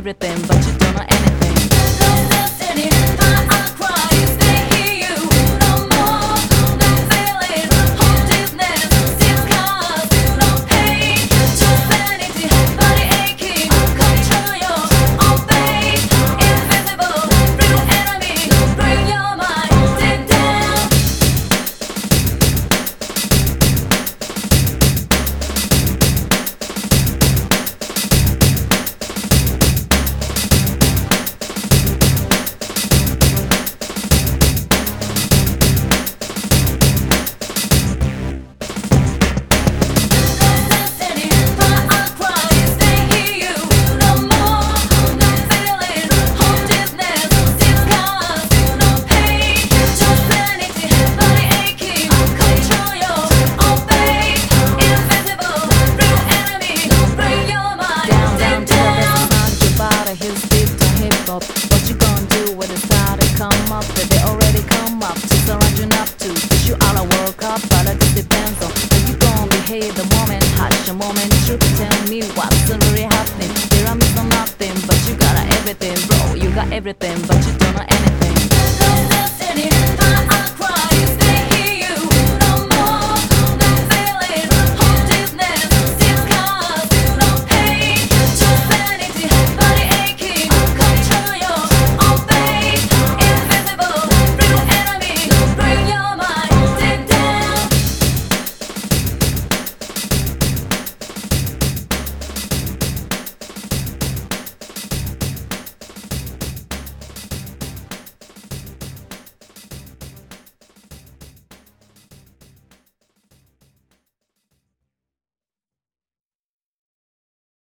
everything, but you don't know anything. What you gonna do when it's time to come up? That they already come up to surround you up to push you out of World Cup, but it just depends on how you gonna behave the moment. Hush a moment, you tell me what's really happening. There I'm missing nothing, but you got everything, bro. You got everything, but you don't know anything.